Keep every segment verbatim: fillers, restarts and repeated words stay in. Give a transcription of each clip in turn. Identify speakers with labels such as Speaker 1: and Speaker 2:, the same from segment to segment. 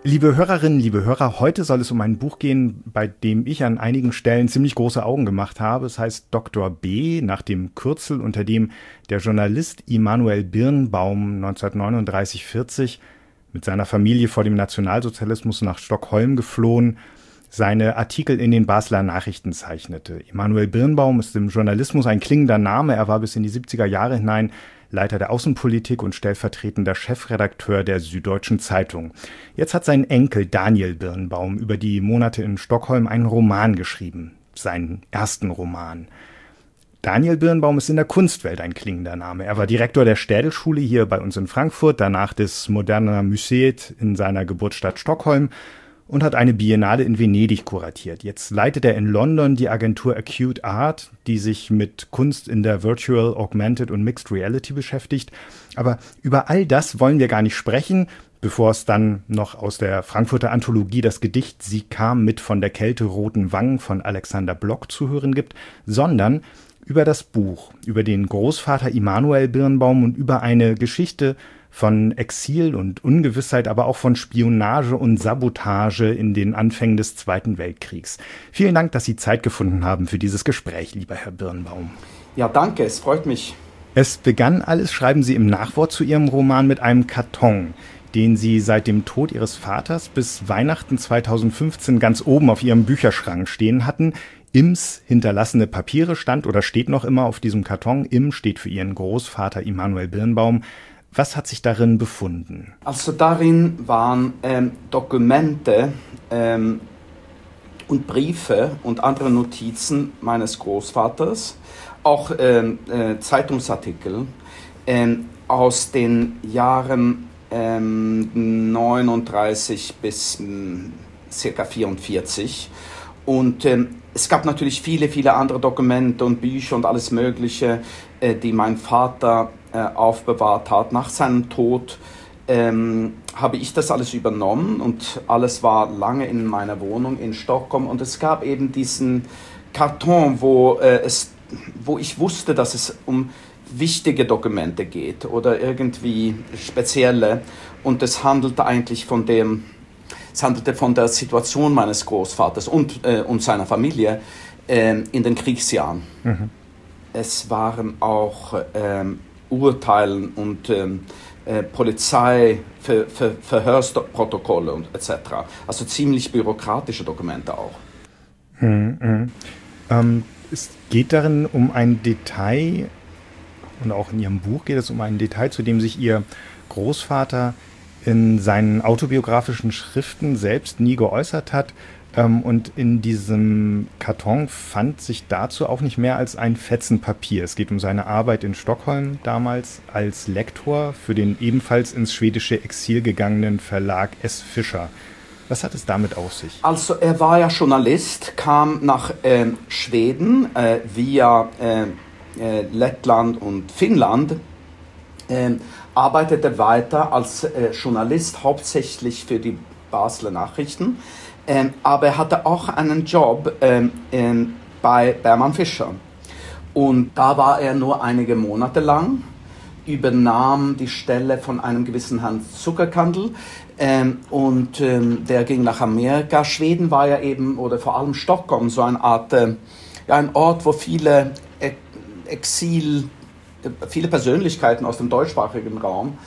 Speaker 1: Liebe Hörerinnen, liebe Hörer, heute soll es um ein Buch gehen, bei dem ich an einigen Stellen ziemlich große Augen gemacht habe. Es heißt Doktor B., nach dem Kürzel, unter dem der Journalist Immanuel Birnbaum neunzehnhundertneununddreißig vierzig mit seiner Familie vor dem Nationalsozialismus nach Stockholm geflohen, seine Artikel in den Basler Nachrichten zeichnete. Immanuel Birnbaum ist im Journalismus ein klingender Name. Er war bis in die siebziger Jahre hinein Leiter der Außenpolitik und stellvertretender Chefredakteur der Süddeutschen Zeitung. Jetzt hat sein Enkel Daniel Birnbaum über die Monate in Stockholm einen Roman geschrieben, seinen ersten Roman. Daniel Birnbaum ist in der Kunstwelt ein klingender Name. Er war Direktor der Städelschule hier bei uns in Frankfurt, danach des Moderna Museet in seiner Geburtsstadt Stockholm und hat eine Biennale in Venedig kuratiert. Jetzt leitet er in London die Agentur Acute Art, die sich mit Kunst in der Virtual, Augmented und Mixed Reality beschäftigt. Aber über all das wollen wir gar nicht sprechen, bevor es dann noch aus der Frankfurter Anthologie das Gedicht Sie kam mit von der Kälte roten Wangen von Alexander Blok zu hören gibt, sondern über das Buch, über den Großvater Immanuel Birnbaum und über eine Geschichte von Exil und Ungewissheit, aber auch von Spionage und Sabotage in den Anfängen des Zweiten Weltkriegs. Vielen Dank, dass Sie Zeit gefunden haben für dieses Gespräch, lieber Herr Birnbaum.
Speaker 2: Ja, danke, es freut mich.
Speaker 1: Es begann alles, schreiben Sie im Nachwort zu Ihrem Roman, mit einem Karton, den Sie seit dem Tod Ihres Vaters bis Weihnachten zweitausendfünfzehn ganz oben auf Ihrem Bücherschrank stehen hatten. Ims hinterlassene Papiere stand oder steht noch immer auf diesem Karton. Im steht für Ihren Großvater Immanuel Birnbaum. Was hat sich darin befunden?
Speaker 2: Also darin waren ähm, Dokumente ähm, und Briefe und andere Notizen meines Großvaters, auch ähm, äh, Zeitungsartikel ähm, aus den Jahren ähm, neununddreißig bis ähm, circa vierundvierzig. Und ähm, es gab natürlich viele, viele andere Dokumente und Bücher und alles Mögliche, äh, die mein Vater äh, aufbewahrt hat. Nach seinem Tod ähm, habe ich das alles übernommen und alles war lange in meiner Wohnung in Stockholm. Und es gab eben diesen Karton, wo, äh, es, wo ich wusste, dass es um wichtige Dokumente geht oder irgendwie spezielle. Und es handelte eigentlich von dem... Es handelte von der Situation meines Großvaters und, äh, und seiner Familie äh, in den Kriegsjahren. Mhm. Es waren auch ähm, Urteilen und ähm, äh, Polizei, Ver, Ver, Verhörsprotokolle und et cetera. Also ziemlich bürokratische Dokumente auch.
Speaker 1: Mhm, mhm. Ähm, es geht darin um ein Detail, und auch in Ihrem Buch geht es um ein Detail, zu dem sich Ihr Großvater in seinen autobiografischen Schriften selbst nie geäußert hat. Und in diesem Karton fand sich dazu auch nicht mehr als ein Fetzen Papier. Es geht um seine Arbeit in Stockholm damals als Lektor für den ebenfalls ins schwedische Exil gegangenen Verlag S. Fischer. Was hat es damit auf sich?
Speaker 2: Also er war ja Journalist, kam nach äh, Schweden äh, via äh, äh, Lettland und Finnland, äh, arbeitete weiter als äh, Journalist, hauptsächlich für die Basler Nachrichten, ähm, aber er hatte auch einen Job ähm, in, bei Bergmann Fischer. Und da war er nur einige Monate lang, übernahm die Stelle von einem gewissen Herrn Zuckerkandl ähm, und ähm, der ging nach Amerika. Schweden war ja eben, oder vor allem Stockholm, so eine Art, äh, ja, ein Ort, wo viele e- Exil viele Persönlichkeiten aus dem deutschsprachigen Raum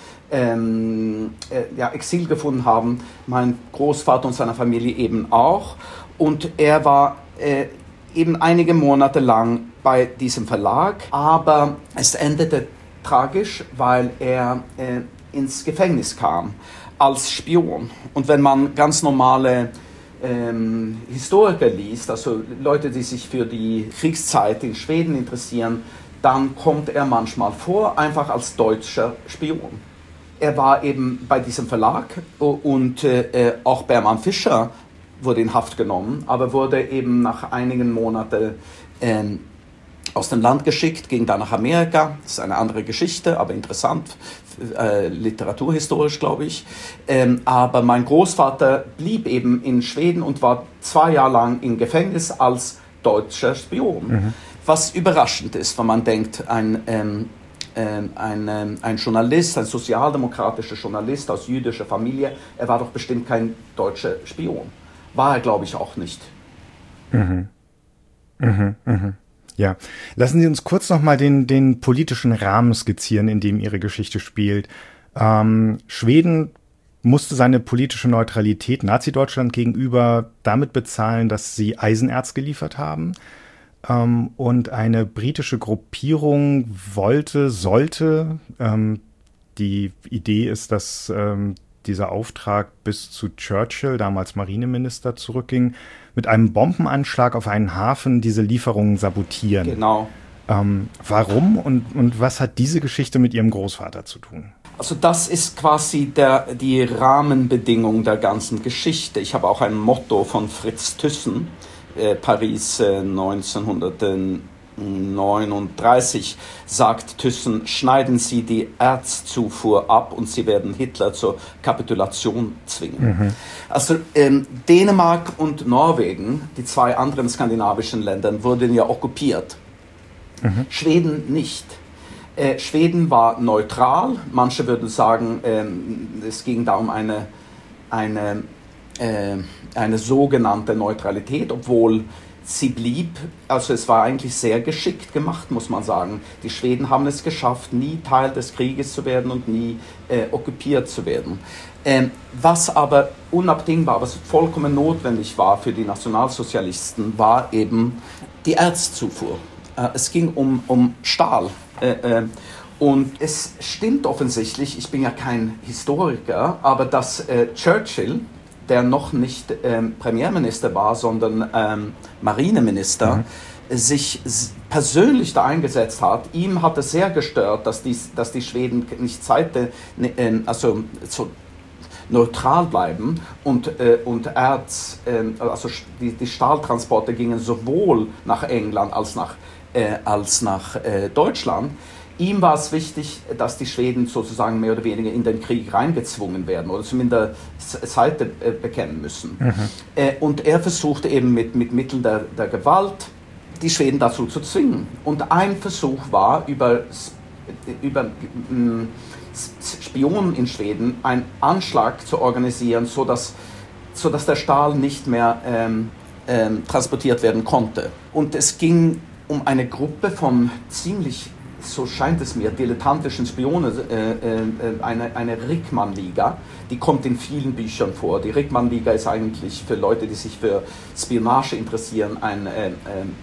Speaker 2: ähm, äh, ja, Exil gefunden haben. Mein Großvater und seine Familie eben auch. Und er war äh, eben einige Monate lang bei diesem Verlag. Aber es endete tragisch, weil er äh, ins Gefängnis kam als Spion. Und wenn man ganz normale ähm, Historiker liest, also Leute, die sich für die Kriegszeit in Schweden interessieren, dann kommt er manchmal vor, einfach als deutscher Spion. Er war eben bei diesem Verlag und äh, auch Bergmann Fischer wurde in Haft genommen, aber wurde eben nach einigen Monaten äh, aus dem Land geschickt, ging dann nach Amerika. Das ist eine andere Geschichte, aber interessant, äh, literaturhistorisch, glaube ich. Ähm, aber mein Großvater blieb eben in Schweden und war zwei Jahre lang im Gefängnis als deutscher Spion. Mhm. Was überraschend ist, wenn man denkt, ein, ähm, ähm, ein, ähm, ein Journalist, ein sozialdemokratischer Journalist aus jüdischer Familie. Er war doch bestimmt kein deutscher Spion. War er, glaube ich, auch nicht.
Speaker 1: Mhm. Mhm, mhm. Ja, lassen Sie uns kurz nochmal den, den politischen Rahmen skizzieren, in dem Ihre Geschichte spielt. Ähm, Schweden musste seine politische Neutralität Nazi-Deutschland gegenüber damit bezahlen, dass sie Eisenerz geliefert haben. Ähm, und eine britische Gruppierung wollte, sollte, ähm, die Idee ist, dass ähm, dieser Auftrag bis zu Churchill, damals Marineminister, zurückging, mit einem Bombenanschlag auf einen Hafen diese Lieferungen sabotieren.
Speaker 2: Genau.
Speaker 1: Ähm, warum und, und was hat diese Geschichte mit Ihrem Großvater zu tun?
Speaker 2: Also das ist quasi der, die Rahmenbedingung der ganzen Geschichte. Ich habe auch ein Motto von Fritz Thyssen, äh, Paris äh, neunzehnhundertneununddreißig, sagt Thyssen: Schneiden Sie die Erzzufuhr ab und Sie werden Hitler zur Kapitulation zwingen. Mhm. Also ähm, Dänemark und Norwegen, die zwei anderen skandinavischen Länder, wurden ja okkupiert. Mhm. Schweden nicht. Äh, Schweden war neutral. Manche würden sagen, ähm, es ging da um eine, eine, äh, eine sogenannte Neutralität, obwohl sie blieb. Also es war eigentlich sehr geschickt gemacht, muss man sagen. Die Schweden haben es geschafft, nie Teil des Krieges zu werden und nie äh, okkupiert zu werden. Ähm, was aber unabdingbar, was vollkommen notwendig war für die Nationalsozialisten, war eben die Erzzufuhr. Äh, es ging um, um Stahl. Äh, äh, und es stimmt offensichtlich, ich bin ja kein Historiker, aber dass äh, Churchill, der noch nicht ähm, Premierminister war, sondern ähm, Marineminister, mhm. sich persönlich da eingesetzt hat. Ihm hat es sehr gestört, dass die, dass die Schweden nicht Seite, äh, also so neutral bleiben und, äh, und Erz, äh, also die, die Stahltransporte gingen sowohl nach England als nach Äh, als nach äh, Deutschland. Ihm war es wichtig, dass die Schweden sozusagen mehr oder weniger in den Krieg reingezwungen werden oder zumindest Seite äh, bekennen müssen. Mhm. Äh, und er versuchte eben mit, mit Mitteln der, der Gewalt die Schweden dazu zu zwingen. Und ein Versuch war, über, über äh, Spionen in Schweden einen Anschlag zu organisieren, sodass, sodass der Stahl nicht mehr ähm, ähm, transportiert werden konnte. Und es ging um eine Gruppe von ziemlich, so scheint es mir, dilettantischen Spionen, äh, äh, eine, eine Rickmann-Liga, die kommt in vielen Büchern vor. Die Rickmann-Liga ist eigentlich für Leute, die sich für Spionage interessieren, ein äh, äh,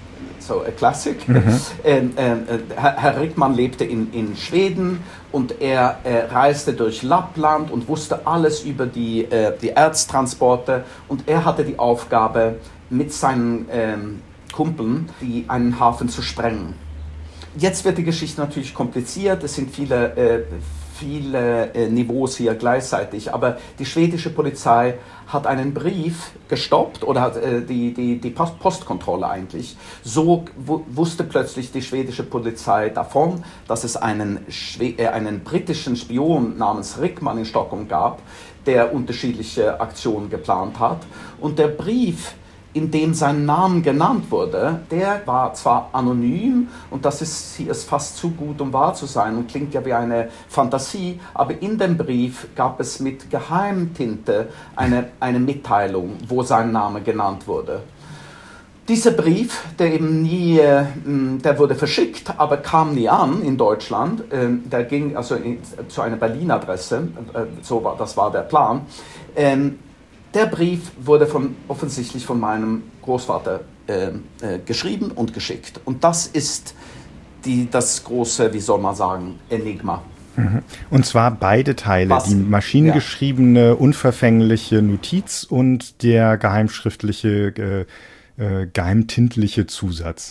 Speaker 2: so a Classic. Mhm. Äh, äh, Herr Rickmann lebte in, in Schweden und er äh, reiste durch Lappland und wusste alles über die, äh, die Erztransporte und er hatte die Aufgabe, mit seinen ähm, Kumpeln, die einen Hafen zu sprengen. Jetzt wird die Geschichte natürlich kompliziert, es sind viele, äh, viele äh, Niveaus hier gleichzeitig, aber die schwedische Polizei hat einen Brief gestoppt oder hat äh, die, die, die Post Postkontrolle eigentlich. So wusste plötzlich die schwedische Polizei davon, dass es einen, Schwe äh, einen britischen Spion namens Rickmann in Stockholm gab, der unterschiedliche Aktionen geplant hat. Und der Brief, in dem sein Name genannt wurde, der war zwar anonym und das ist, hier ist fast zu gut, um wahr zu sein und klingt ja wie eine Fantasie, aber in dem Brief gab es mit Geheimtinte eine, eine Mitteilung, wo sein Name genannt wurde. Dieser Brief, der eben nie, der wurde verschickt, aber kam nie an in Deutschland, der ging also in, zu einer Berliner Adresse, so war, das war der Plan. Der Brief wurde von, offensichtlich von meinem Großvater äh, äh, geschrieben und geschickt. Und das ist die, das große, wie soll man sagen, Enigma.
Speaker 1: Mhm. Und zwar beide Teile,
Speaker 2: Was?
Speaker 1: Die maschinengeschriebene, ja. unverfängliche Notiz und der geheimschriftliche, äh, äh, geheimtintliche Zusatz.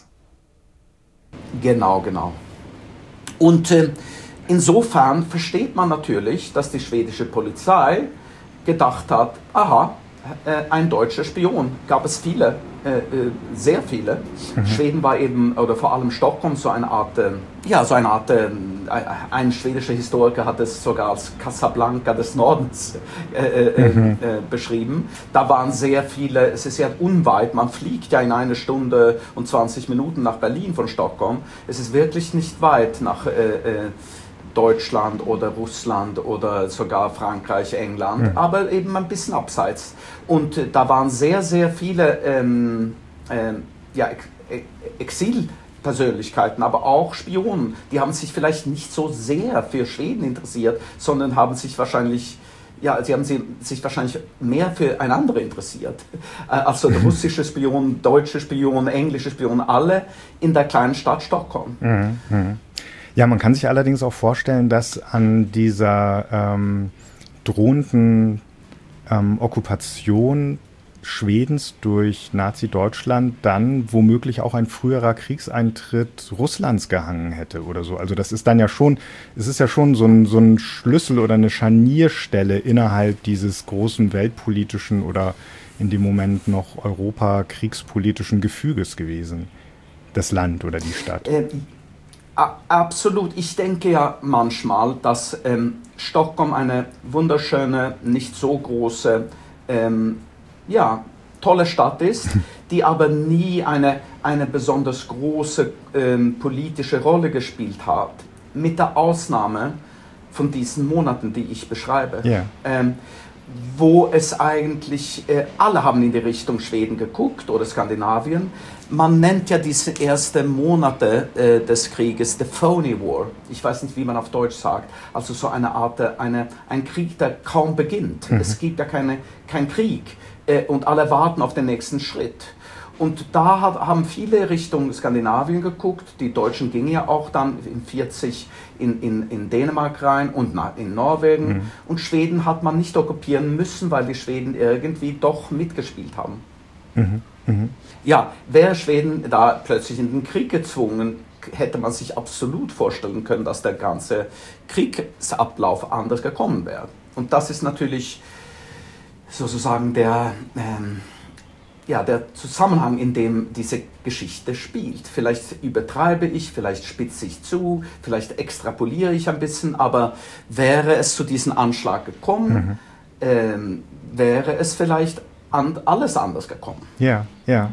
Speaker 2: Genau, genau. Und äh, insofern versteht man natürlich, dass die schwedische Polizei gedacht hat, aha, äh, ein deutscher Spion, gab es viele äh, sehr viele. Mhm. Schweden war eben, oder vor allem Stockholm, so eine Art, äh, ja, so eine Art, äh, ein schwedischer Historiker hat es sogar als Casablanca des Nordens äh, mhm. äh, beschrieben. Da waren sehr viele, es ist ja unweit, man fliegt ja in eine Stunde und zwanzig Minuten nach Berlin von Stockholm. Es ist wirklich nicht weit nach äh, äh, Deutschland oder Russland oder sogar Frankreich, England, mhm. aber eben ein bisschen abseits. Und äh, da waren sehr, sehr viele ähm, ähm, ja, Ex- Exilpersönlichkeiten, aber auch Spionen. Die haben sich vielleicht nicht so sehr für Schweden interessiert, sondern haben sich wahrscheinlich Ja, sie haben sich wahrscheinlich mehr für einander interessiert. Also der russische Spion, deutsche Spion, englische Spion, alle in der kleinen Stadt Stockholm.
Speaker 1: Mhm. Ja, man kann sich allerdings auch vorstellen, dass an dieser ähm, drohenden ähm, Okkupation Schwedens durch Nazi-Deutschland dann womöglich auch ein früherer Kriegseintritt Russlands gehangen hätte oder so. Also das ist dann ja schon, es ist ja schon so ein, so ein Schlüssel oder eine Scharnierstelle innerhalb dieses großen weltpolitischen oder in dem Moment noch Europa-kriegspolitischen Gefüges gewesen, das Land oder die Stadt.
Speaker 2: Äh, absolut. Ich denke ja manchmal, dass ähm, Stockholm eine wunderschöne, nicht so große ähm, ja, tolle Stadt ist, die aber nie eine, eine besonders große ähm, politische Rolle gespielt hat. Mit der Ausnahme von diesen Monaten, die ich beschreibe. Yeah. Ähm, wo es eigentlich, äh, alle haben in die Richtung Schweden geguckt oder Skandinavien. Man nennt ja diese ersten Monate äh, des Krieges the Phony War. Ich weiß nicht, wie man auf Deutsch sagt. Also so eine Art, eine, ein Krieg, der kaum beginnt. Mhm. Es gibt ja keine, kein Krieg. Und alle warten auf den nächsten Schritt. Und da haben viele Richtung Skandinavien geguckt. Die Deutschen gingen ja auch dann in vierzig in, in, in Dänemark rein und in Norwegen. Mhm. Und Schweden hat man nicht okkupieren müssen, weil die Schweden irgendwie doch mitgespielt haben. Mhm. Mhm. Ja, wäre Schweden da plötzlich in den Krieg gezwungen, hätte man sich absolut vorstellen können, dass der ganze Kriegsablauf anders gekommen wäre. Und das ist natürlich sozusagen der, ähm, ja, der Zusammenhang, in dem diese Geschichte spielt. Vielleicht übertreibe ich, vielleicht spitze ich zu, vielleicht extrapoliere ich ein bisschen, aber wäre es zu diesem Anschlag gekommen, mhm. ähm, wäre es vielleicht an, alles anders gekommen.
Speaker 1: Ja, ja.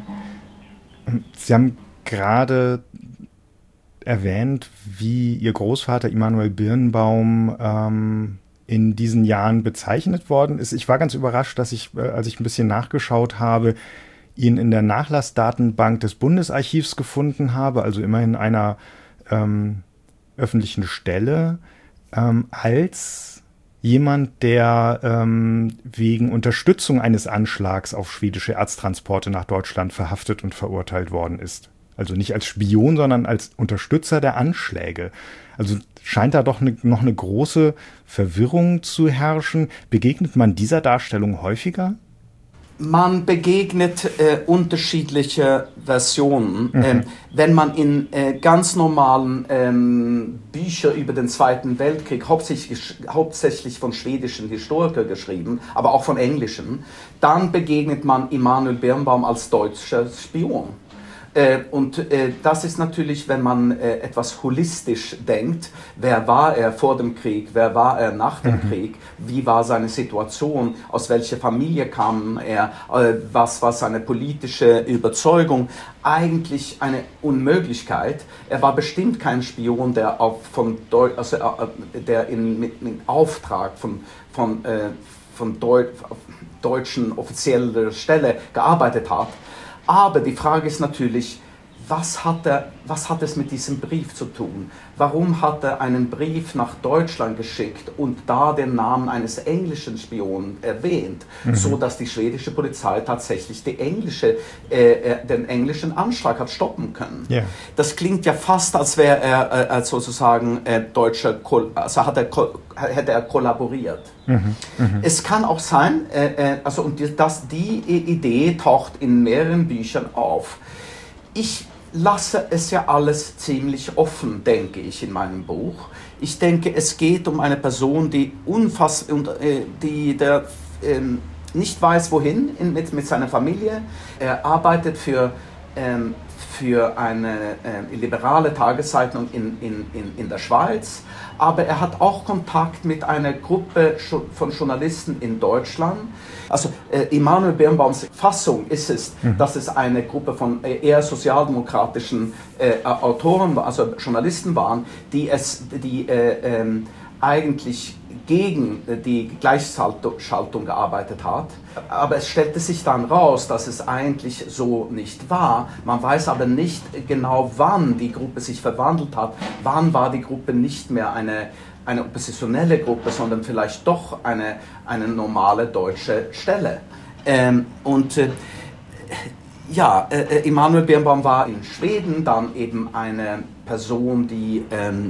Speaker 1: Sie haben gerade erwähnt, wie Ihr Großvater Immanuel Birnbaum ähm, in diesen Jahren bezeichnet worden ist. Ich war ganz überrascht, dass ich, als ich ein bisschen nachgeschaut habe, ihn in der Nachlassdatenbank des Bundesarchivs gefunden habe, also immerhin einer ähm, öffentlichen Stelle, ähm, als jemand, der ähm, wegen Unterstützung eines Anschlags auf schwedische Erztransporte nach Deutschland verhaftet und verurteilt worden ist. Also nicht als Spion, sondern als Unterstützer der Anschläge. Also scheint da doch ne, noch eine große Verwirrung zu herrschen. Begegnet man dieser Darstellung häufiger?
Speaker 2: Man begegnet äh, unterschiedliche Versionen. Mhm. Ähm, wenn man in äh, ganz normalen ähm, Bücher über den Zweiten Weltkrieg, hauptsächlich, hauptsächlich von schwedischen Historikern geschrieben, aber auch von englischen, dann begegnet man Immanuel Birnbaum als deutscher Spion. Äh, und äh, das ist natürlich, wenn man äh, etwas holistisch denkt, wer war er vor dem Krieg, wer war er nach dem mhm. Krieg, wie war seine Situation, aus welcher Familie kam er, äh, was war seine politische Überzeugung, eigentlich eine Unmöglichkeit. Er war bestimmt kein Spion, der, auf von Deu- also, äh, der in, mit, mit Auftrag von, von, äh, von Deu- deutschen offizieller Stelle gearbeitet hat. Aber die Frage ist natürlich, was hat, er, was hat es mit diesem Brief zu tun? Warum hat er einen Brief nach Deutschland geschickt und da den Namen eines englischen Spionen erwähnt, mhm. so dass die schwedische Polizei tatsächlich die englische, äh, den englischen Anschlag hat stoppen können? Yeah. Das klingt ja fast, als wäre er äh, sozusagen äh, deutscher, also hat er, hätte er kollaboriert. Mhm. Mhm. Es kann auch sein, äh, also und die, dass die Idee taucht in mehreren Büchern auf. Ich lasse es ja alles ziemlich offen, denke ich, in meinem Buch. Ich denke, es geht um eine Person, die unfassbar, äh, die der, äh, nicht weiß, wohin in, mit, mit seiner Familie. Er arbeitet für, ähm, für eine äh, liberale Tageszeitung in, in, in, in der Schweiz, aber er hat auch Kontakt mit einer Gruppe von Journalisten in Deutschland. Also äh, Immanuel Birnbaums Fassung ist es, mhm. dass es eine Gruppe von äh, eher sozialdemokratischen äh, Autoren, also Journalisten waren, die, es, die äh, ähm, eigentlich gegen die Gleichschaltung gearbeitet hat. Aber es stellte sich dann raus, dass es eigentlich so nicht war. Man weiß aber nicht genau, wann die Gruppe sich verwandelt hat. Wann war die Gruppe nicht mehr eine, eine oppositionelle Gruppe, sondern vielleicht doch eine, eine normale deutsche Stelle. Ähm, und äh, ja, äh, Immanuel Birnbaum war in Schweden dann eben eine Person, die ähm,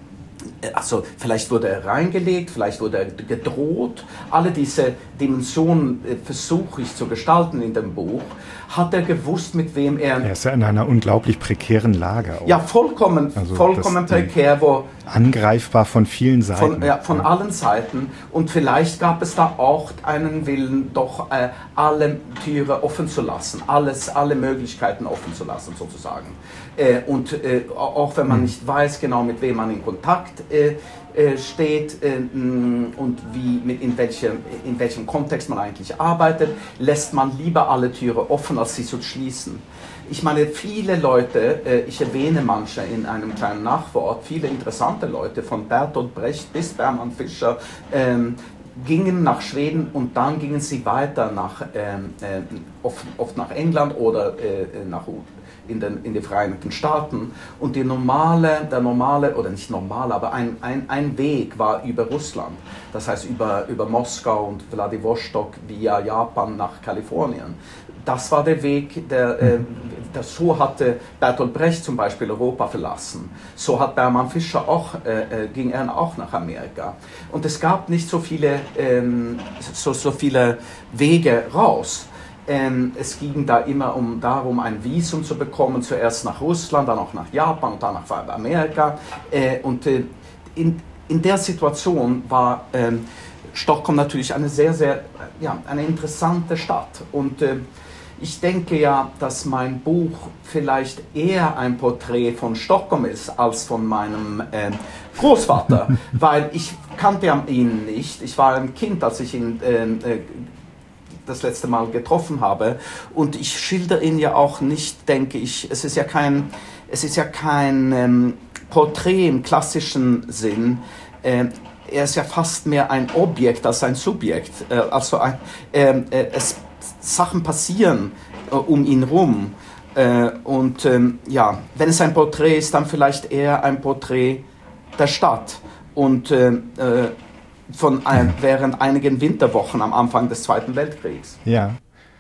Speaker 2: also vielleicht wurde er reingelegt, vielleicht wurde er gedroht. Alle diese Dimensionen äh, versuche ich zu gestalten in dem Buch. Hat er gewusst, mit wem er...
Speaker 1: Er ist ja in einer unglaublich prekären Lage auch.
Speaker 2: Ja, vollkommen, also vollkommen prekär. Wo
Speaker 1: angreifbar von vielen Seiten.
Speaker 2: Von, ja, von ja. allen Seiten. Und vielleicht gab es da auch einen Willen, doch äh, alle Türen offen zu lassen, alles, alle Möglichkeiten offen zu lassen sozusagen. Äh, und äh, auch wenn man mhm. nicht weiß genau, mit wem man in Kontakt äh, äh, steht äh, und wie, mit, in, welchem, in welchem Kontext man eigentlich arbeitet, lässt man lieber alle Türen offen, als sie zu schließen. Ich meine, viele Leute, äh, ich erwähne manche in einem kleinen Nachwort, viele interessante Leute, von Bertolt Brecht bis Berman Fischer, ähm, gingen nach Schweden und dann gingen sie weiter nach, ähm, äh, oft, oft nach England oder äh, nach in den, in die Vereinigten Staaten. Und die normale, der normale, oder nicht normal, aber ein, ein, ein Weg war über Russland. Das heißt über, über Moskau und Wladiwostok via Japan nach Kalifornien. Das war der Weg, der, äh, der, so hatte Bertolt Brecht zum Beispiel Europa verlassen. So hat Berman Fischer auch, äh, ging er auch nach Amerika. Und es gab nicht so viele, ähm, so, so viele Wege raus. Ähm, es ging da immer um darum, ein Visum zu bekommen, zuerst nach Russland, dann auch nach Japan und dann nach Amerika. Äh, und äh, in, in der Situation war ähm, Stockholm natürlich eine sehr, sehr, ja, eine interessante Stadt. Und äh, ich denke ja, dass mein Buch vielleicht eher ein Porträt von Stockholm ist als von meinem äh, Großvater, weil ich kannte ihn nicht. Ich war ein Kind, als ich ihn äh, das letzte Mal getroffen habe, und ich schildere ihn ja auch nicht, denke ich, es ist ja kein, es ist ja kein ähm, Porträt im klassischen Sinn, äh, er ist ja fast mehr ein Objekt als ein Subjekt, äh, also ein, äh, äh, es, Sachen passieren äh, um ihn rum, äh, und ähm, ja, wenn es ein Porträt ist, dann vielleicht eher ein Porträt der Stadt und äh, äh, von ein, während einigen Winterwochen am Anfang des Zweiten Weltkriegs.
Speaker 1: Ja,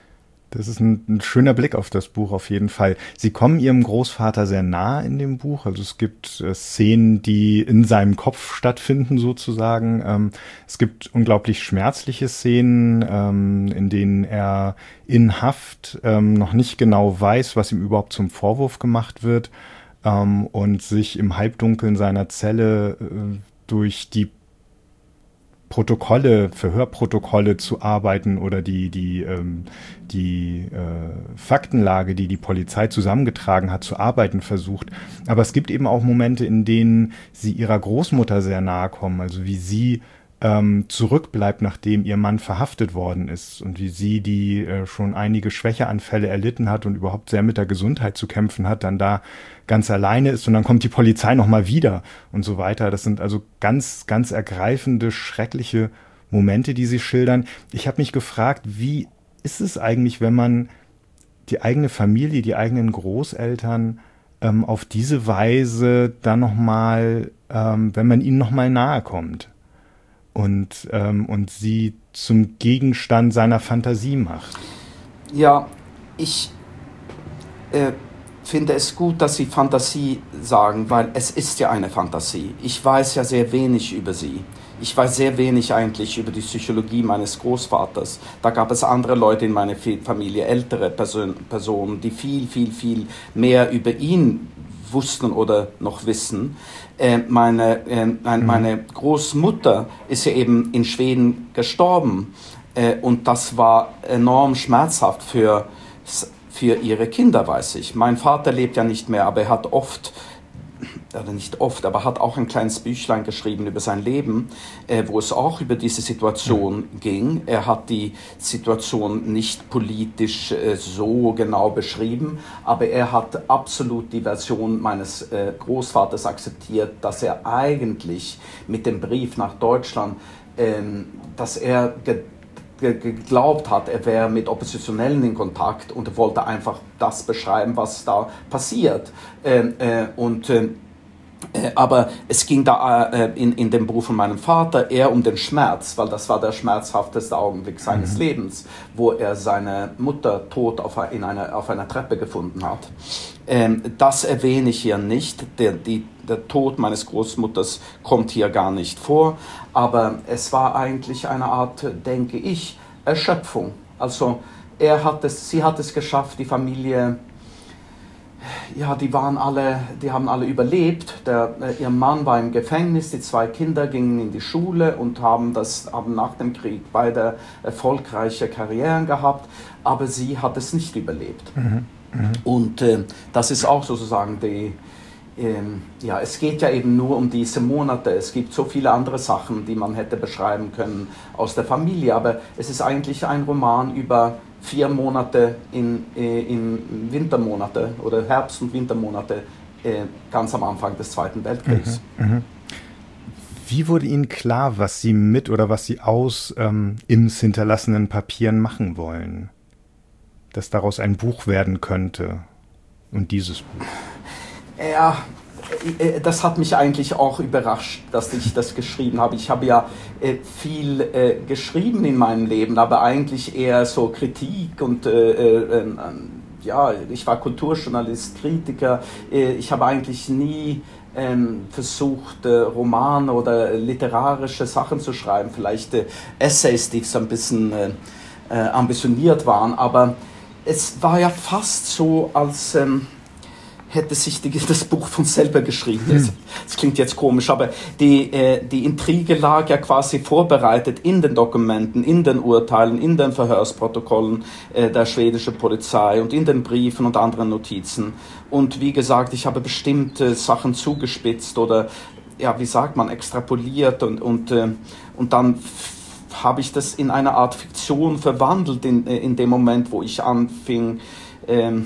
Speaker 1: das ist ein, ein schöner Blick auf das Buch auf jeden Fall. Sie kommen Ihrem Großvater sehr nah in dem Buch. Also es gibt äh, Szenen, die in seinem Kopf stattfinden sozusagen. Ähm, es gibt unglaublich schmerzliche Szenen, ähm, in denen er in Haft ähm, noch nicht genau weiß, was ihm überhaupt zum Vorwurf gemacht wird, ähm, und sich im Halbdunkeln seiner Zelle äh, durch die Protokolle, Verhörprotokolle zu arbeiten oder die, die, ähm, die äh, Faktenlage, die die Polizei zusammengetragen hat, zu arbeiten versucht. Aber es gibt eben auch Momente, in denen sie ihrer Großmutter sehr nahe kommen, also wie sie ähm, zurückbleibt, nachdem ihr Mann verhaftet worden ist, und wie sie, die äh, schon einige Schwächeanfälle erlitten hat und überhaupt sehr mit der Gesundheit zu kämpfen hat, dann da ganz alleine ist, und dann kommt die Polizei nochmal wieder und so weiter. Das sind also ganz, ganz ergreifende, schreckliche Momente, die sie schildern. Ich habe mich gefragt, wie ist es eigentlich, wenn man die eigene Familie, die eigenen Großeltern ähm, auf diese Weise dann nochmal, ähm, wenn man ihnen nochmal nahe kommt und, ähm, und sie zum Gegenstand seiner Fantasie macht?
Speaker 2: Ja, ich äh finde es gut, dass Sie Fantasie sagen, weil es ist ja eine Fantasie. Ich weiß ja sehr wenig über sie. Ich weiß sehr wenig eigentlich über die Psychologie meines Großvaters. Da gab es andere Leute in meiner Familie, ältere Person, Personen, die viel, viel, viel mehr über ihn wussten oder noch wissen. Äh, meine, äh, meine Großmutter ist ja eben in Schweden gestorben. Äh, und das war enorm schmerzhaft für, für ihre Kinder, weiß ich. Mein Vater lebt ja nicht mehr, aber er hat oft, oder nicht oft, aber hat auch ein kleines Büchlein geschrieben über sein Leben, äh, wo es auch über diese Situation ging. Er hat die Situation nicht politisch äh, so genau beschrieben, aber er hat absolut die Version meines äh, Großvaters akzeptiert, dass er eigentlich mit dem Brief nach Deutschland, ähm, dass er ge- ge- geglaubt hat, er wäre mit Oppositionellen in Kontakt und wollte einfach das beschreiben, was da passiert. Ähm, äh, und äh, Aber es ging da äh, in, in dem Buch von meinem Vater eher um den Schmerz, weil das war der schmerzhafteste Augenblick seines mhm. Lebens, wo er seine Mutter tot auf, in einer, auf einer Treppe gefunden hat. Ähm, das erwähne ich hier nicht. Der, die, der Tod meines Großmutters kommt hier gar nicht vor. Aber es war eigentlich eine Art, denke ich, Erschöpfung. Also er hat es, sie hat es geschafft, die Familie... Ja, die waren alle, die haben alle überlebt. Der, äh, ihr Mann war im Gefängnis, die zwei Kinder gingen in die Schule und haben, das, haben nach dem Krieg beide erfolgreiche Karrieren gehabt, aber sie hat es nicht überlebt. Mhm. Mhm. Und äh, das ist auch sozusagen die, ähm, ja, es geht ja eben nur um diese Monate. Es gibt so viele andere Sachen, die man hätte beschreiben können aus der Familie, aber es ist eigentlich ein Roman über vier Monate in, in Wintermonate oder Herbst- und Wintermonate äh, ganz am Anfang des Zweiten Weltkriegs.
Speaker 1: Mhm, mh. Wie wurde Ihnen klar, was Sie mit oder was Sie aus ähm, Ims hinterlassenen Papieren machen wollen? Dass daraus ein Buch werden könnte und dieses Buch?
Speaker 2: Ja, das hat mich eigentlich auch überrascht, dass ich das geschrieben habe. Ich habe ja äh, viel äh, geschrieben in meinem Leben, aber eigentlich eher so Kritik und äh, äh, äh, ja, ich war Kulturjournalist, Kritiker. Äh, ich habe eigentlich nie äh, versucht, äh, Romane oder literarische Sachen zu schreiben, vielleicht äh, Essays, die so ein bisschen äh, äh, ambitioniert waren, aber es war ja fast so, als... Ähm, hätte sich die, das Buch von selber geschrieben. Das, das klingt jetzt komisch, aber die, äh, die Intrige lag ja quasi vorbereitet in den Dokumenten, in den Urteilen, in den Verhörsprotokollen äh, der schwedischen Polizei und in den Briefen und anderen Notizen. Und wie gesagt, ich habe bestimmte Sachen zugespitzt oder, ja, wie sagt man, extrapoliert und, und, äh, und dann habe ich das in eine Art Fiktion verwandelt in, in dem Moment, wo ich anfing, ähm,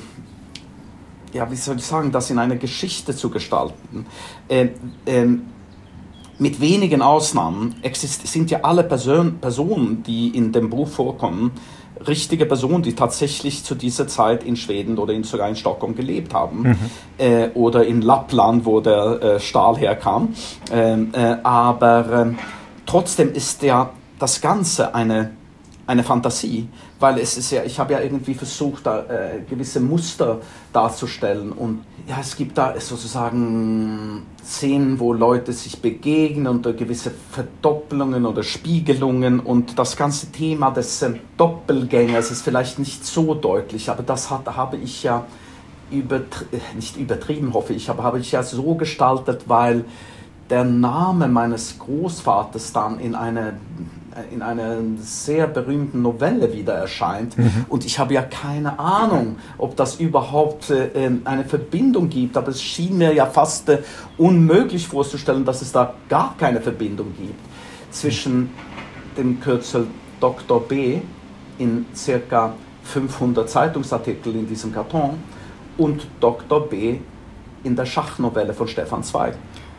Speaker 2: ja, wie soll ich sagen, das in eine Geschichte zu gestalten. Ähm, ähm, mit wenigen Ausnahmen exist- sind ja alle Person- Personen, die in dem Buch vorkommen, richtige Personen, die tatsächlich zu dieser Zeit in Schweden oder in, sogar in Stockholm gelebt haben. Mhm. Äh, oder in Lappland, wo der äh, Stahl herkam. Ähm, äh, aber äh, trotzdem ist ja das Ganze eine, eine Fantasie. Weil es ist ja, ich habe ja irgendwie versucht, da äh, gewisse Muster darzustellen und ja, es gibt da sozusagen Szenen, wo Leute sich begegnen und gewisse Verdoppelungen oder Spiegelungen und das ganze Thema des äh, Doppelgängers ist vielleicht nicht so deutlich, aber das hat, habe ich ja übertri- nicht übertrieben, hoffe ich, aber habe ich ja so gestaltet, weil der Name meines Großvaters dann in eine in einer sehr berühmten Novelle wieder erscheint. Mhm. Und ich habe ja keine Ahnung, ob das überhaupt äh, eine Verbindung gibt, aber es schien mir ja fast äh, unmöglich vorzustellen, dass es da gar keine Verbindung gibt zwischen dem Kürzel Doktor B in circa fünfhundert Zeitungsartikeln in diesem Karton und Doktor B in der Schachnovelle von Stefan Zweig.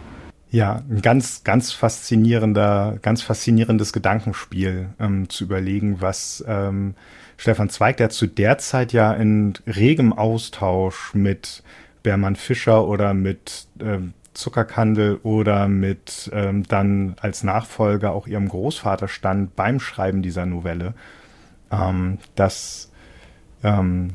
Speaker 1: Ja, ein ganz, ganz faszinierender, ganz faszinierendes Gedankenspiel, ähm, zu überlegen, was ähm, Stefan Zweig, der zu der Zeit ja in regem Austausch mit Bermann Fischer oder mit ähm, Zuckerkandel oder mit ähm, dann als Nachfolger auch ihrem Großvater stand beim Schreiben dieser Novelle, ähm, dass ähm,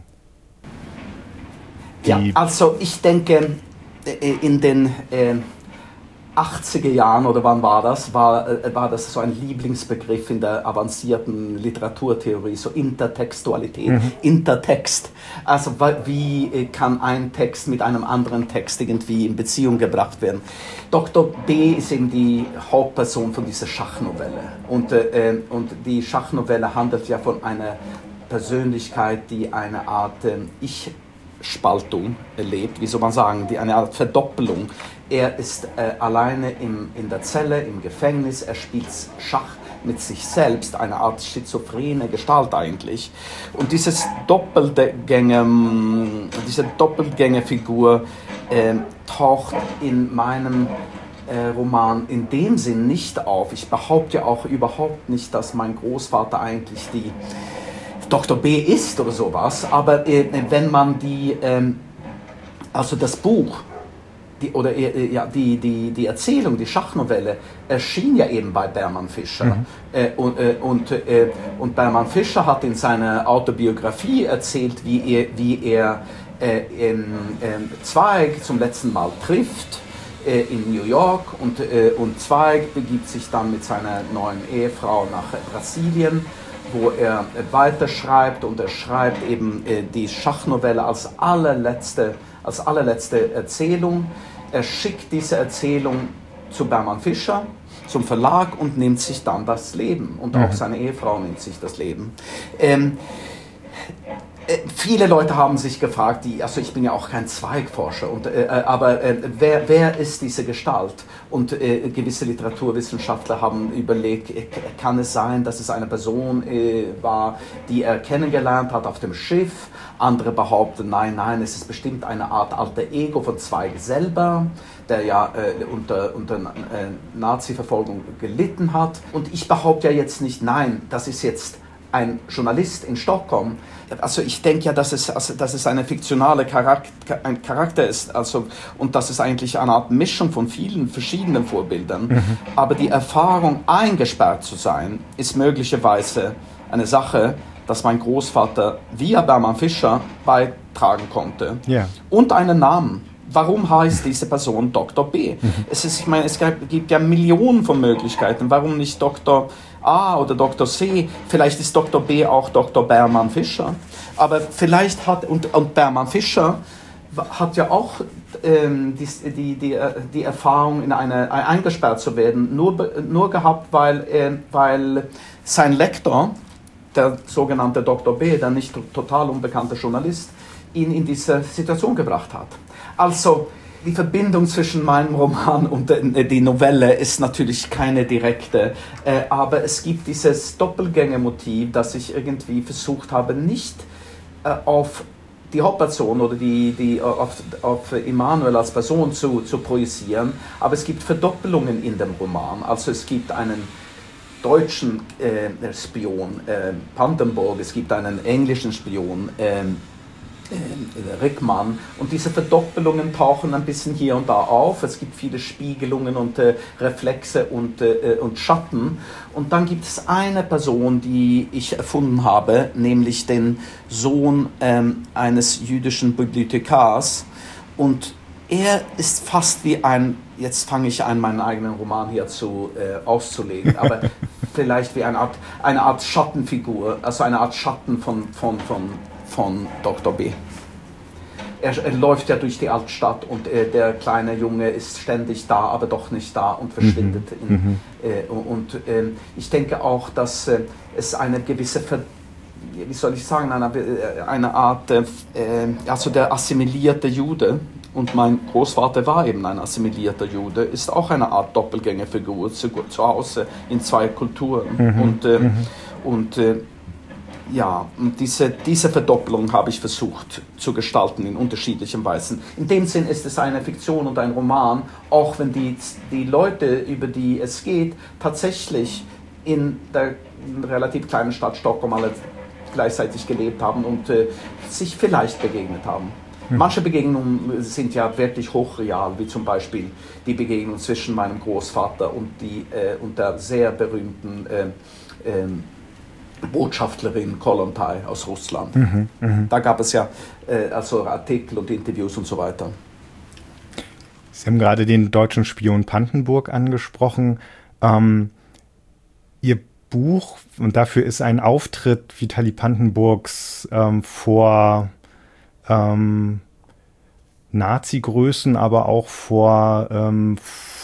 Speaker 2: ja, also ich denke, in den äh achtziger Jahren, oder wann war das, war, äh, war das so ein Lieblingsbegriff in der avancierten Literaturtheorie, so Intertextualität, mhm. Intertext. Also wie äh, kann ein Text mit einem anderen Text irgendwie in Beziehung gebracht werden? Doktor B. ist eben die Hauptperson von dieser Schachnovelle. Und, äh, und die Schachnovelle handelt ja von einer Persönlichkeit, die eine Art äh, Ich- Spaltung erlebt, wie soll man sagen, die eine Art Verdoppelung. Er ist äh, alleine im, in der Zelle, im Gefängnis, er spielt Schach mit sich selbst, eine Art schizophrene Gestalt eigentlich. Und dieses Doppelgänger, diese Doppelgängerfigur äh, taucht in meinem äh, Roman in dem Sinn nicht auf. Ich behaupte ja auch überhaupt nicht, dass mein Großvater eigentlich die Doktor B. ist oder sowas, aber äh, wenn man die, ähm, also das Buch, die, oder äh, ja, die, die, die Erzählung, die Schachnovelle, erschien ja eben bei Berman Fischer. Mhm. Äh, und, äh, und, äh, und Berman Fischer hat in seiner Autobiografie erzählt, wie er, wie er äh, ähm, äh, Zweig zum letzten Mal trifft äh, in New York und, äh, und Zweig begibt sich dann mit seiner neuen Ehefrau nach Brasilien, wo er weiterschreibt, und er schreibt eben äh, die Schachnovelle als allerletzte, als allerletzte Erzählung. Er schickt diese Erzählung zu Berman Fischer, zum Verlag, und nimmt sich dann das Leben. Und auch mhm. seine Ehefrau nimmt sich das Leben. Ähm, äh, viele Leute haben sich gefragt, die, also ich bin ja auch kein Zweigforscher, und, äh, aber äh, wer, wer ist diese Gestalt? Und äh, gewisse Literaturwissenschaftler haben überlegt, äh, kann es sein, dass es eine Person äh, war, die er kennengelernt hat auf dem Schiff? Andere behaupten, nein, nein, es ist bestimmt eine Art alter Ego von Zweig selber, der ja äh, unter, unter äh, Nazi-Verfolgung gelitten hat. Und ich behaupte ja jetzt nicht, nein, das ist jetzt ein Journalist in Stockholm. Also ich denke ja, dass es, also, dass es eine fiktionale Charakter, ein Charakter ist, also, und dass es eigentlich eine Art Mischung von vielen verschiedenen Vorbildern. Mhm. Aber die Erfahrung, eingesperrt zu sein, ist möglicherweise eine Sache, dass mein Großvater via Berman Fischer beitragen konnte. Yeah. Und einen Namen. Warum heißt diese Person Doktor B? Mhm. Es ist, ich meine, es gibt ja Millionen von Möglichkeiten. Warum nicht Doktor A oder Doktor C? Vielleicht ist Doktor B auch Doktor Berman Fischer. Aber vielleicht hat, und, und Berman Fischer hat ja auch ähm, die, die, die, die Erfahrung, in eine, eingesperrt zu werden, nur, nur gehabt, weil, äh, weil sein Lektor, der sogenannte Doktor B., der nicht total unbekannte Journalist, ihn in diese Situation gebracht hat. Also die Verbindung zwischen meinem Roman und äh, die Novelle ist natürlich keine direkte, äh, aber es gibt dieses Doppelgängermotiv, das ich irgendwie versucht habe, nicht äh, auf die Hauptperson oder die, die, auf, auf Immanuel als Person zu, zu projizieren, aber es gibt Verdoppelungen in dem Roman. Also es gibt einen deutschen äh, Spion, äh, Pantenburg, es gibt einen englischen Spion, äh, äh, Rickmann, und diese Verdoppelungen tauchen ein bisschen hier und da auf. Es gibt viele Spiegelungen und äh, Reflexe und, äh, und Schatten. Und dann gibt es eine Person, die ich erfunden habe, nämlich den Sohn äh, eines jüdischen Bibliothekars, und er ist fast wie ein, jetzt fange ich an, meinen eigenen Roman hier zu, äh, auszulegen, aber vielleicht wie eine Art, eine Art Schattenfigur, also eine Art Schatten von, von, von, von Doktor B. Er, er läuft ja durch die Altstadt, und äh, der kleine Junge ist ständig da, aber doch nicht da und verschwindet. Mhm. In, äh, und äh, ich denke auch, dass äh, es eine gewisse Ver wie soll ich sagen, eine, eine Art, äh, also der assimilierte Jude, und mein Großvater war eben ein assimilierter Jude, ist auch eine Art Doppelgängerfigur zu, zu Hause in zwei Kulturen. Mhm. Und, äh, mhm. und äh, ja, und diese, diese Verdoppelung habe ich versucht zu gestalten in unterschiedlichen Weisen. In dem Sinn ist es eine Fiktion und ein Roman, auch wenn die, die Leute, über die es geht, tatsächlich in der relativ kleinen Stadt Stockholm alle gleichzeitig gelebt haben und äh, sich vielleicht begegnet haben. Hm. Manche Begegnungen sind ja wirklich hochreal, wie zum Beispiel die Begegnung zwischen meinem Großvater und, die, äh, und der sehr berühmten äh, äh, Botschafterin Kollontai aus Russland. Mhm, mh. Da gab es ja äh, also Artikel und Interviews und so weiter.
Speaker 1: Sie haben gerade den deutschen Spion Pantenburg angesprochen. Ähm, Ihr Buch, und dafür ist ein Auftritt Vitali Pantenburgs ähm, vor ähm, Nazi-Größen, aber auch vor ähm,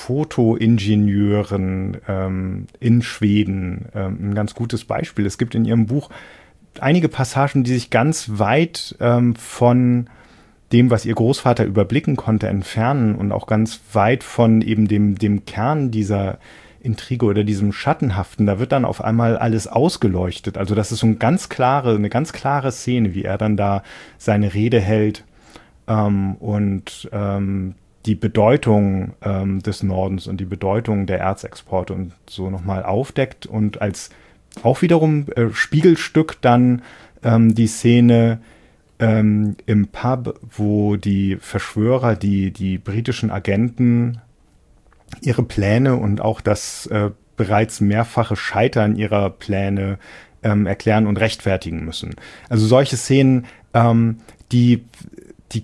Speaker 1: Fotoingenieuren ähm, in Schweden ähm, ein ganz gutes Beispiel. Es gibt in Ihrem Buch einige Passagen, die sich ganz weit ähm, von dem, was Ihr Großvater überblicken konnte, entfernen und auch ganz weit von eben dem, dem Kern dieser Intrige oder diesem Schattenhaften. Da wird dann auf einmal alles ausgeleuchtet. Also das ist so eine ganz klare, eine ganz klare Szene, wie er dann da seine Rede hält ähm, und ähm, die Bedeutung ähm, des Nordens und die Bedeutung der Erzexporte und so nochmal aufdeckt und als auch wiederum äh, Spiegelstück dann ähm, die Szene ähm, im Pub, wo die Verschwörer, die, die britischen Agenten ihre Pläne und auch das äh, bereits mehrfache Scheitern ihrer Pläne ähm, erklären und rechtfertigen müssen. Also solche Szenen, ähm, die, die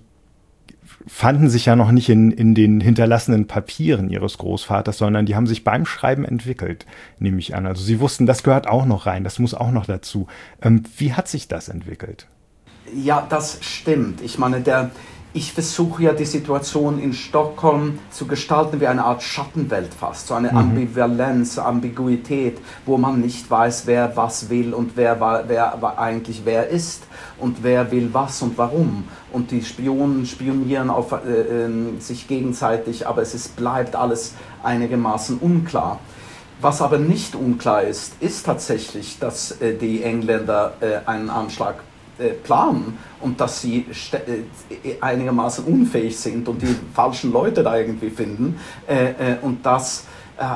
Speaker 1: fanden sich ja noch nicht in, in den hinterlassenen Papieren ihres Großvaters, sondern die haben sich beim Schreiben entwickelt, nehme ich an. Also sie wussten, das gehört auch noch rein, das muss auch noch dazu. Ähm, wie hat sich das entwickelt?
Speaker 2: Ja, das stimmt. Ich meine, der Ich versuche ja die Situation in Stockholm zu gestalten wie eine Art Schattenwelt fast, so eine mhm. Ambivalenz, Ambiguität, wo man nicht weiß, wer was will und wer, wer eigentlich wer ist und wer will was und warum. Und die Spionen spionieren auf äh, äh, sich gegenseitig, aber es ist, bleibt alles einigermaßen unklar. Was aber nicht unklar ist, ist tatsächlich, dass äh, die Engländer äh, einen Anschlag planen und dass sie einigermaßen unfähig sind und die falschen Leute da irgendwie finden. Und das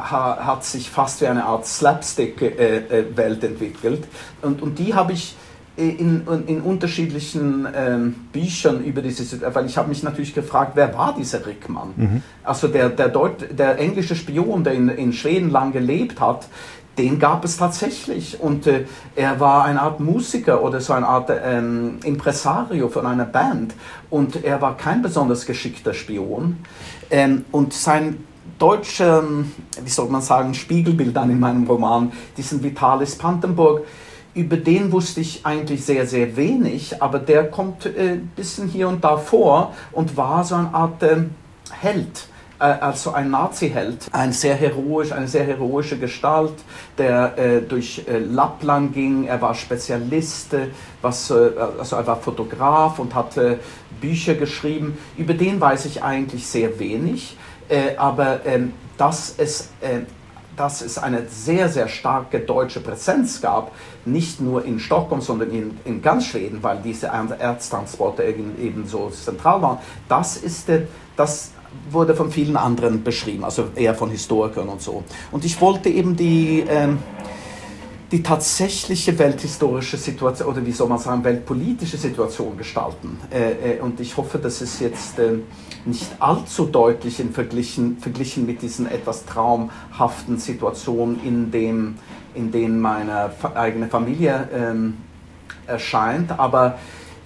Speaker 2: hat sich fast wie eine Art Slapstick-Welt entwickelt. Und, und die habe ich in, in unterschiedlichen ähm, Büchern über diese, weil ich habe mich natürlich gefragt, wer war dieser Rickmann? Mhm. Also der, der, Deut, der englische Spion, der in, in Schweden lang gelebt hat, den gab es tatsächlich und äh, er war eine Art Musiker oder so eine Art ähm, Impresario von einer Band und er war kein besonders geschickter Spion ähm, und sein deutscher, wie soll man sagen, Spiegelbild dann in meinem Roman, diesen Vitalis Pantenburg, über den wusste ich eigentlich sehr, sehr wenig, aber der kommt ein äh, bisschen hier und da vor und war so eine Art äh, Held. Also ein Nazi-Held, ein sehr heroisch, eine sehr heroische Gestalt, der äh, durch äh, Lappland ging. Er war Spezialist, äh, was, äh, also er war Fotograf und hat äh, Bücher geschrieben. Über den weiß ich eigentlich sehr wenig, äh, aber äh, dass, es, äh, dass es eine sehr, sehr starke deutsche Präsenz gab, nicht nur in Stockholm, sondern in, in ganz Schweden, weil diese Erztransporte eben, eben so zentral waren, das ist äh, das wurde von vielen anderen beschrieben, also eher von Historikern und so. Und ich wollte eben die, ähm, die tatsächliche welthistorische Situation, oder wie soll man sagen, weltpolitische Situation gestalten. Äh, äh, und ich hoffe, dass es jetzt äh, nicht allzu deutlich in verglichen, verglichen mit diesen etwas traumhaften Situationen, in dem, in denen meine eigene Familie ähm, erscheint, aber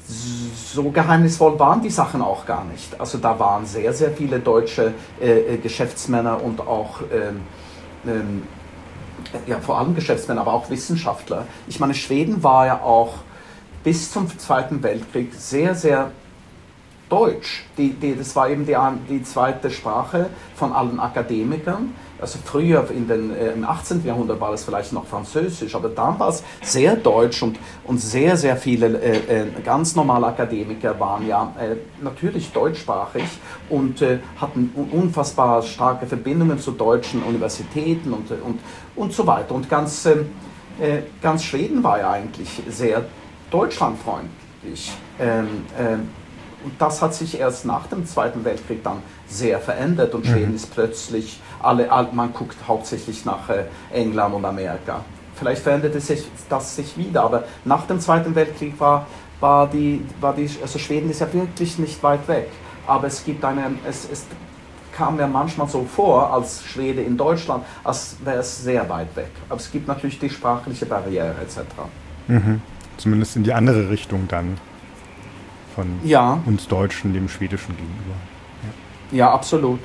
Speaker 2: so geheimnisvoll waren die Sachen auch gar nicht. Also da waren sehr, sehr viele deutsche äh, Geschäftsmänner und auch, ähm, ähm, ja, vor allem Geschäftsmänner, aber auch Wissenschaftler. Ich meine, Schweden war ja auch bis zum Zweiten Weltkrieg sehr, sehr deutsch. Die, die, das war eben die, die zweite Sprache von allen Akademikern. Also früher in den, äh, im achtzehnten. Jahrhundert war das vielleicht noch Französisch, aber dann war es sehr deutsch und, und sehr, sehr viele äh, äh, ganz normale Akademiker waren ja äh, natürlich deutschsprachig und äh, hatten unfassbar starke Verbindungen zu deutschen Universitäten und, und, und so weiter. Und ganz, äh, ganz Schweden war ja eigentlich sehr deutschlandfreundlich. Ähm, äh, Und das hat sich erst nach dem Zweiten Weltkrieg dann sehr verändert und Schweden mhm. ist plötzlich, alle, man guckt hauptsächlich nach England und Amerika. Vielleicht veränderte sich das sich wieder, aber nach dem Zweiten Weltkrieg war, war, die, war die, also Schweden ist ja wirklich nicht weit weg, aber es gibt eine, es, es kam mir manchmal so vor, als Schwede in Deutschland, als wäre es sehr weit weg. Aber es gibt natürlich die sprachliche Barriere et cetera.
Speaker 1: Mhm. Zumindest in die andere Richtung dann. Von ja. uns Deutschen dem Schwedischen gegenüber.
Speaker 2: ja, absolut.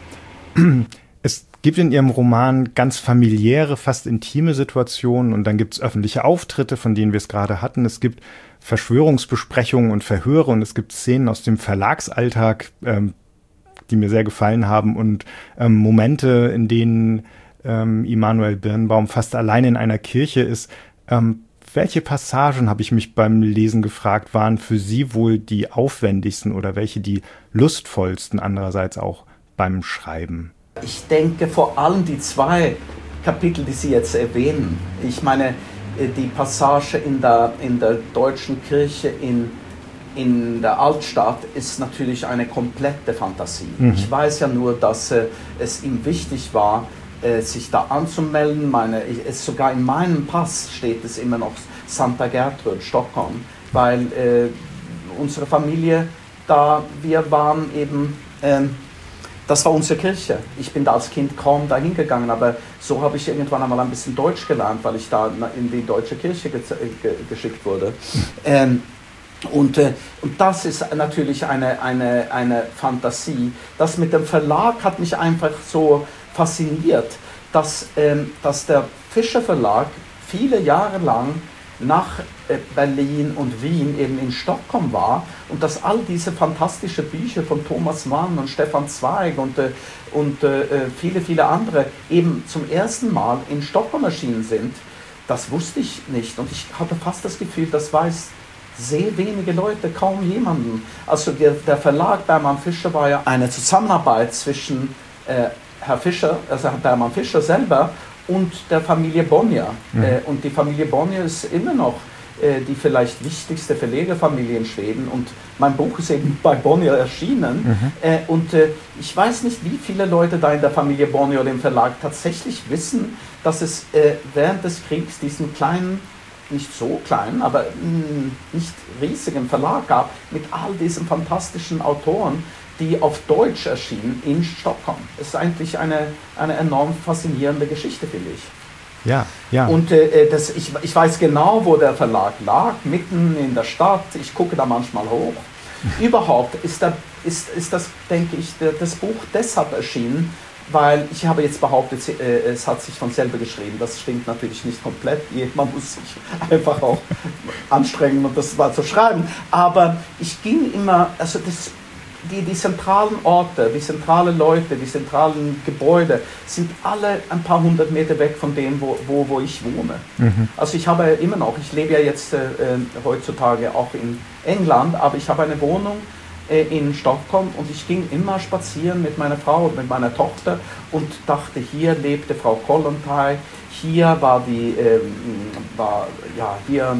Speaker 1: Mhm. Es gibt in Ihrem Roman ganz familiäre, fast intime Situationen und dann gibt es öffentliche Auftritte, von denen wir es gerade hatten. Es gibt Verschwörungsbesprechungen und Verhöre und es gibt Szenen aus dem Verlagsalltag, ähm, die mir sehr gefallen haben und ähm, Momente, in denen ähm, Immanuel Birnbaum fast allein in einer Kirche ist. Ähm, welche Passagen, habe ich mich beim Lesen gefragt, waren für Sie wohl die aufwendigsten oder welche die lustvollsten andererseits auch beim Schreiben?
Speaker 2: Ich denke vor allem die zwei Kapitel, die Sie jetzt erwähnen. Ich meine, die Passage in der, in der deutschen Kirche in, in der Altstadt ist natürlich eine komplette Fantasie. Mhm. Ich weiß ja nur, dass äh, es ihm wichtig war, äh, sich da anzumelden. Meine, es, sogar in meinem Pass steht es immer noch Santa Gertrud, Stockholm, weil äh, unsere Familie da, wir waren eben... Ähm, Das war unsere Kirche. Ich bin da als Kind kaum dahin gegangen, aber so habe ich irgendwann einmal ein bisschen Deutsch gelernt, weil ich da in die deutsche Kirche ge ge geschickt wurde. Ähm, und, äh, und das ist natürlich eine, eine, eine Fantasie. Das mit dem Verlag hat mich einfach so fasziniert, dass, ähm, dass der Fischer Verlag viele Jahre lang nach Berlin und Wien eben in Stockholm war und dass all diese fantastischen Bücher von Thomas Mann und Stefan Zweig und, äh, und äh, viele, viele andere eben zum ersten Mal in Stockholm erschienen sind, das wusste ich nicht und ich hatte fast das Gefühl, das weiß sehr wenige Leute, kaum jemanden. Also der, der Verlag Bergmann Fischer war ja eine Zusammenarbeit zwischen äh, Herr Fischer, also Herr Bergmann Fischer selber und der Familie Bonnier. Mhm. Äh, und die Familie Bonnier ist immer noch äh, die vielleicht wichtigste Verlegerfamilie in Schweden. Und mein Buch ist eben bei Bonnier erschienen. Mhm. Äh, und äh, ich weiß nicht, wie viele Leute da in der Familie Bonnier oder im Verlag tatsächlich wissen, dass es äh, während des Kriegs diesen kleinen, nicht so kleinen, aber mh, nicht riesigen Verlag gab, mit all diesen fantastischen Autoren, die auf Deutsch erschienen in Stockholm. Es ist eigentlich eine, eine enorm faszinierende Geschichte, finde ich.
Speaker 1: Ja, ja.
Speaker 2: Und äh, das, ich, ich weiß genau, wo der Verlag lag, mitten in der Stadt. Ich gucke da manchmal hoch. Überhaupt ist, der, ist, ist das, denke ich, der, das Buch deshalb erschienen, weil ich habe jetzt behauptet, äh, es hat sich von selber geschrieben. Das stimmt natürlich nicht komplett. Man muss sich einfach auch anstrengen, um das mal zu schreiben. Aber ich ging immer, also das Die, die zentralen Orte, die zentralen Leute, die zentralen Gebäude sind alle ein paar hundert Meter weg von dem, wo, wo, wo ich wohne. Mhm. Also ich habe immer noch, ich lebe ja jetzt äh, heutzutage auch in England, aber ich habe eine Wohnung äh, in Stockholm und ich ging immer spazieren mit meiner Frau und mit meiner Tochter und dachte, hier lebte Frau Kollontai, hier war die, äh, war, ja, hier...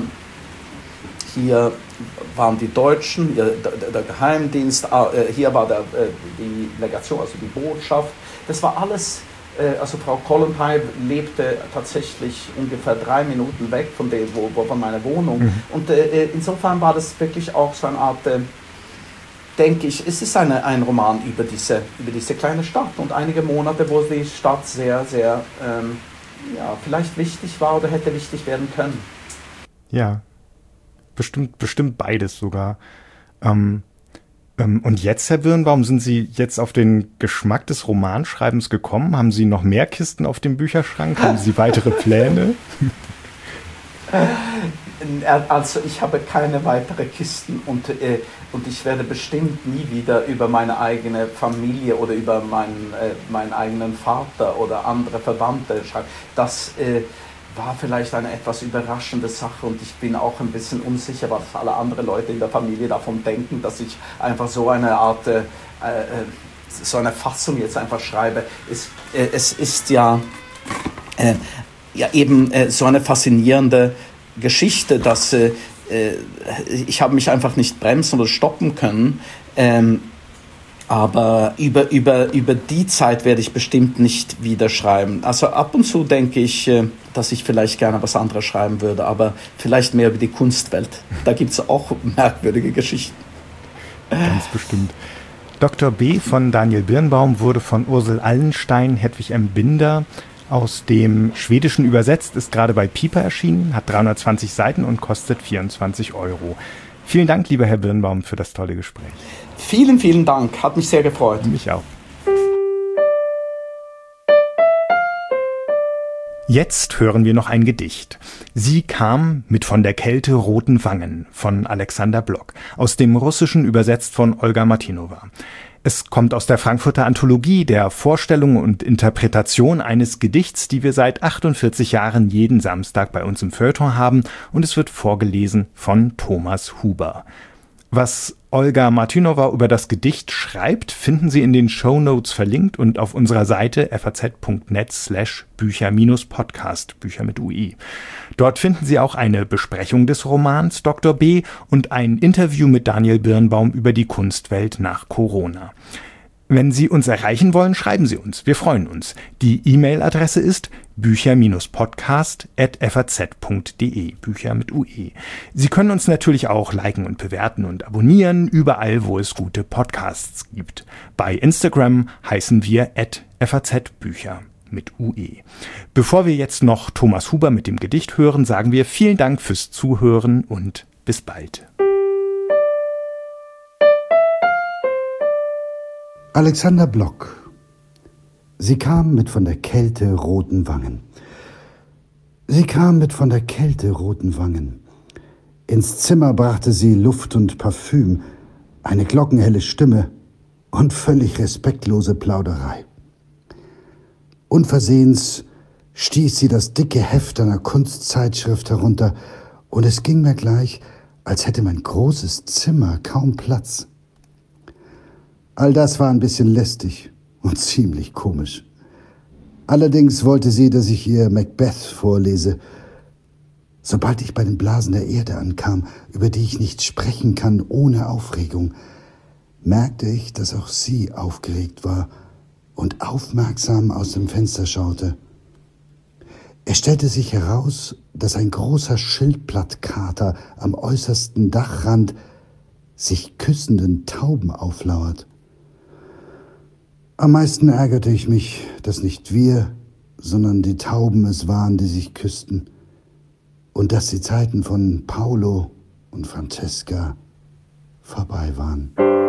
Speaker 2: Hier waren die Deutschen, der, der Geheimdienst, hier war der, die Legation, also die Botschaft. Das war alles, also Frau Kollontai lebte tatsächlich ungefähr drei Minuten weg von, der, wo, von meiner Wohnung. Mhm. Und insofern war das wirklich auch so eine Art, denke ich, es ist eine, ein Roman über diese, über diese kleine Stadt und einige Monate, wo die Stadt sehr, sehr, ähm, ja, vielleicht wichtig war oder hätte wichtig werden können.
Speaker 1: Ja. Bestimmt, bestimmt beides sogar. Ähm, ähm, und jetzt, Herr Birnbaum, sind Sie jetzt auf den Geschmack des Romanschreibens gekommen? Haben Sie noch mehr Kisten auf dem Bücherschrank? Haben Sie weitere Pläne?
Speaker 2: Also ich habe keine weiteren Kisten und, äh, und ich werde bestimmt nie wieder über meine eigene Familie oder über meinen, äh, meinen eigenen Vater oder andere Verwandte schreiben. Das äh, war vielleicht eine etwas überraschende Sache und ich bin auch ein bisschen unsicher, was alle anderen Leute in der Familie davon denken, dass ich einfach so eine Art, äh, äh, so eine Fassung jetzt einfach schreibe. Es, äh, es ist ja, äh, ja eben äh, so eine faszinierende Geschichte, dass äh, ich habe mich einfach nicht bremsen oder stoppen können. Ähm, Aber über, über, über die Zeit werde ich bestimmt nicht wieder schreiben. Also ab und zu denke ich, dass ich vielleicht gerne was anderes schreiben würde, aber vielleicht mehr über die Kunstwelt. Da gibt es auch merkwürdige Geschichten.
Speaker 1: Ganz bestimmt. Doktor B. von Daniel Birnbaum wurde von Ursel Allenstein, Hedwig M. Binder aus dem Schwedischen übersetzt, ist gerade bei Piper erschienen, hat dreihundertzwanzig Seiten und kostet vierundzwanzig Euro. Vielen Dank, lieber Herr Birnbaum, für das tolle Gespräch.
Speaker 2: Vielen, vielen Dank. Hat mich sehr gefreut.
Speaker 1: Mich auch. Jetzt hören wir noch ein Gedicht. Sie kam mit von der Kälte roten Wangen von Alexander Blok, aus dem Russischen übersetzt von Olga Martinova. Es kommt aus der Frankfurter Anthologie der Vorstellung und Interpretation eines Gedichts, die wir seit achtundvierzig Jahren jeden Samstag bei uns im Feuilleton haben, und es wird vorgelesen von Thomas Huber. Was Olga Martinova über das Gedicht schreibt, finden Sie in den Shownotes verlinkt und auf unserer Seite faz.net slash Bücher minus Podcast, Bücher mit U I. Dort finden Sie auch eine Besprechung des Romans Doktor B. und ein Interview mit Daniel Birnbaum über die Kunstwelt nach Corona. Wenn Sie uns erreichen wollen, schreiben Sie uns. Wir freuen uns. Die E-Mail-Adresse ist bücher podcast at faz punkt de, Bücher mit U E. Sie können uns natürlich auch liken und bewerten und abonnieren, überall, wo es gute Podcasts gibt. Bei Instagram heißen wir at fazbücher mit U E. Bevor wir jetzt noch Thomas Huber mit dem Gedicht hören, sagen wir vielen Dank fürs Zuhören und bis bald.
Speaker 3: Alexander Blok. Sie kam mit von der Kälte roten Wangen. Sie kam mit von der Kälte roten Wangen. Ins Zimmer brachte sie Luft und Parfüm, eine glockenhelle Stimme und völlig respektlose Plauderei. Unversehens stieß sie das dicke Heft einer Kunstzeitschrift herunter, und es ging mir gleich, als hätte mein großes Zimmer kaum Platz. All das war ein bisschen lästig und ziemlich komisch. Allerdings wollte sie, dass ich ihr Macbeth vorlese. Sobald ich bei den Blasen der Erde ankam, über die ich nicht sprechen kann ohne Aufregung, merkte ich, dass auch sie aufgeregt war und aufmerksam aus dem Fenster schaute. Es stellte sich heraus, dass ein großer Schildpattkater am äußersten Dachrand sich küssenden Tauben auflauert. Am meisten ärgerte ich mich, dass nicht wir, sondern die Tauben es waren, die sich küssten, und dass die Zeiten von Paolo und Francesca vorbei waren.